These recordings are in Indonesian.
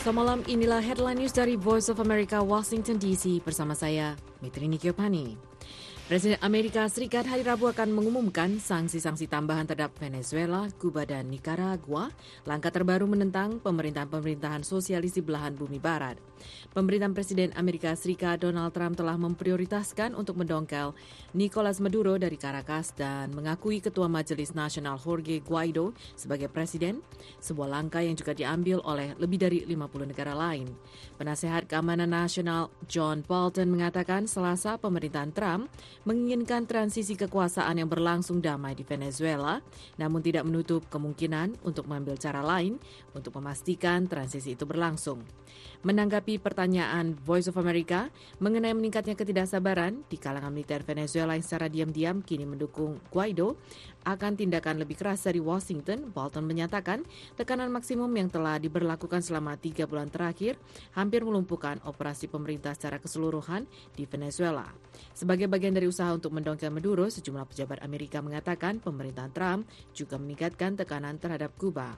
Selamat malam, inilah headline news dari Voice of America, Washington DC. Bersama saya, Mitrini Kiopani. Presiden Amerika Serikat hari Rabu akan mengumumkan sanksi-sanksi tambahan terhadap Venezuela, Kuba, dan Nicaragua, langkah terbaru menentang pemerintahan sosialis di belahan bumi barat. Pemerintahan Presiden Amerika Serikat Donald Trump telah memprioritaskan untuk mendongkel Nicolas Maduro dari Caracas dan mengakui Ketua Majelis Nasional Jorge Guaido sebagai presiden, sebuah langkah yang juga diambil oleh lebih dari 50 negara lain. Penasehat Keamanan Nasional John Bolton mengatakan Selasa pemerintahan Trump menginginkan transisi kekuasaan yang berlangsung damai di Venezuela, namun tidak menutup kemungkinan untuk mengambil cara lain untuk memastikan transisi itu berlangsung. Menanggapi pertanyaan Voice of America mengenai meningkatnya ketidaksabaran di kalangan militer Venezuela yang secara diam-diam kini mendukung Guaido akan tindakan lebih keras dari Washington, Bolton menyatakan tekanan maksimum yang telah diberlakukan selama 3 bulan terakhir hampir melumpuhkan operasi pemerintah secara keseluruhan di Venezuela. Sebagai bagian dari usaha untuk mendongkel Maduro, sejumlah pejabat Amerika mengatakan pemerintahan Trump juga meningkatkan tekanan terhadap Kuba.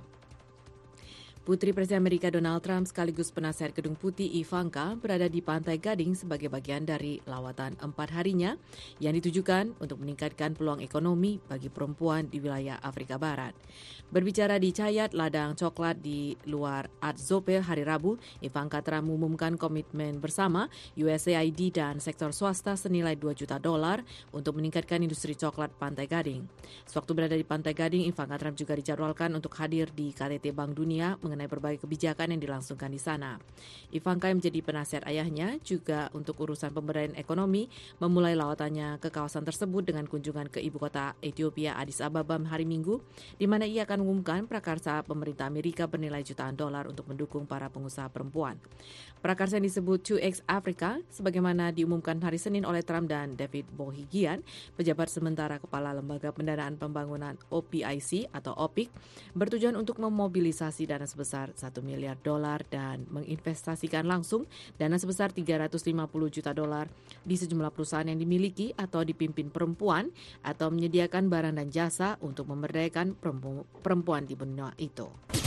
Putri Presiden Amerika Donald Trump sekaligus penasehat Gedung Putih Ivanka berada di Pantai Gading sebagai bagian dari lawatan 4 harinya yang ditujukan untuk meningkatkan peluang ekonomi bagi perempuan di wilayah Afrika Barat. Berbicara di Cayat Ladang Coklat di luar Art Zope hari Rabu, Ivanka Trump mengumumkan komitmen bersama USAID dan sektor swasta senilai $2 juta untuk meningkatkan industri coklat Pantai Gading. Sewaktu berada di Pantai Gading, Ivanka Trump juga dijadwalkan untuk hadir di KTT Bank Dunia mengenai berbagai kebijakan yang dilangsungkan di sana. Ivanka yang menjadi penasihat ayahnya juga untuk urusan pemberdayaan ekonomi memulai lawatannya ke kawasan tersebut dengan kunjungan ke ibu kota Ethiopia Addis Ababa hari Minggu, di mana ia akan mengumumkan prakarsa pemerintah Amerika bernilai jutaan dolar untuk mendukung para pengusaha perempuan. Prakarsa yang disebut 2X Africa, sebagaimana diumumkan hari Senin oleh Trump dan David Bohigian, pejabat sementara Kepala Lembaga Pendanaan Pembangunan OPIC atau OPIC, bertujuan untuk memobilisasi dana sebesar $1 miliar dan menginvestasikan langsung dana sebesar $350 juta di sejumlah perusahaan yang dimiliki atau dipimpin perempuan atau menyediakan barang dan jasa untuk memberdayakan perempuan di benua itu.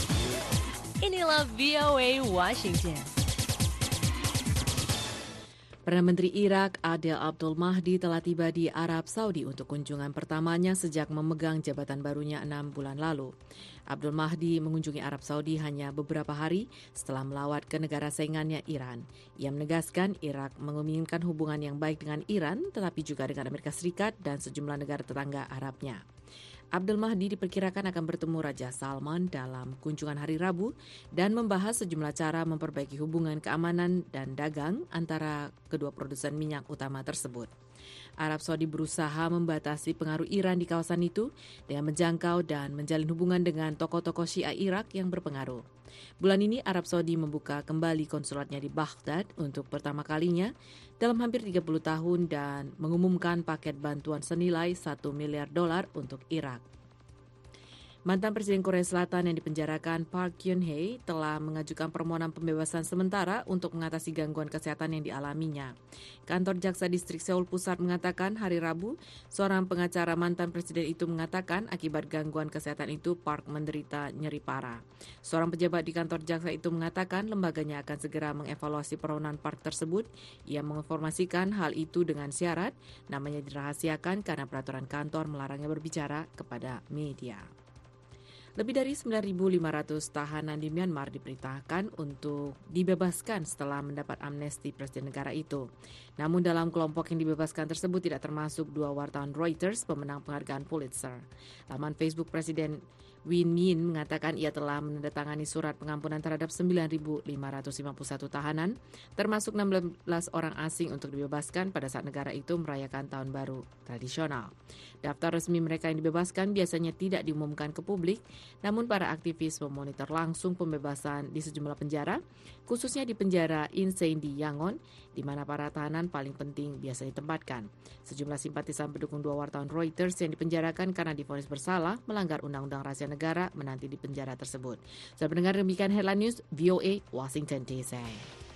Inilah VOA Washington. Perdana Menteri Irak Adel Abdul Mahdi telah tiba di Arab Saudi untuk kunjungan pertamanya sejak memegang jabatan barunya 6 bulan lalu. Abdul Mahdi mengunjungi Arab Saudi hanya beberapa hari setelah melawat ke negara saingannya Iran. Ia menegaskan Irak menginginkan hubungan yang baik dengan Iran, tetapi juga dengan Amerika Serikat dan sejumlah negara tetangga Arabnya. Abdul Mahdi diperkirakan akan bertemu Raja Salman dalam kunjungan hari Rabu dan membahas sejumlah cara memperbaiki hubungan keamanan dan dagang antara kedua produsen minyak utama tersebut. Arab Saudi berusaha membatasi pengaruh Iran di kawasan itu dengan menjangkau dan menjalin hubungan dengan tokoh-tokoh Syiah Irak yang berpengaruh. Bulan ini Arab Saudi membuka kembali konsulatnya di Baghdad untuk pertama kalinya dalam hampir 30 tahun dan mengumumkan paket bantuan senilai $1 miliar untuk Irak. Mantan Presiden Korea Selatan yang dipenjarakan Park Geun-hye telah mengajukan permohonan pembebasan sementara untuk mengatasi gangguan kesehatan yang dialaminya. Kantor Jaksa Distrik Seoul Pusat mengatakan hari Rabu, seorang pengacara mantan presiden itu mengatakan akibat gangguan kesehatan itu Park menderita nyeri parah. Seorang pejabat di kantor jaksa itu mengatakan lembaganya akan segera mengevaluasi permohonan Park tersebut. Ia menginformasikan hal itu dengan syarat namanya dirahasiakan karena peraturan kantor melarangnya berbicara kepada media. Lebih dari 9.500 tahanan di Myanmar diperintahkan untuk dibebaskan setelah mendapat amnesti presiden negara itu. Namun dalam kelompok yang dibebaskan tersebut tidak termasuk 2 wartawan Reuters pemenang penghargaan Pulitzer. Laman Facebook Presiden Win Myint mengatakan ia telah menandatangani surat pengampunan terhadap 9.551 tahanan, termasuk 16 orang asing untuk dibebaskan pada saat negara itu merayakan Tahun Baru tradisional. Daftar resmi mereka yang dibebaskan biasanya tidak diumumkan ke publik, namun para aktivis memonitor langsung pembebasan di sejumlah penjara, khususnya di penjara Insein di Yangon, di mana para tahanan paling penting biasa ditempatkan. Sejumlah simpatisan pendukung 2 wartawan Reuters yang dipenjarakan karena divonis bersalah melanggar undang-undang rahasia negara menanti di penjara tersebut. Saya mendengar demikian headline news VOA Washington DC.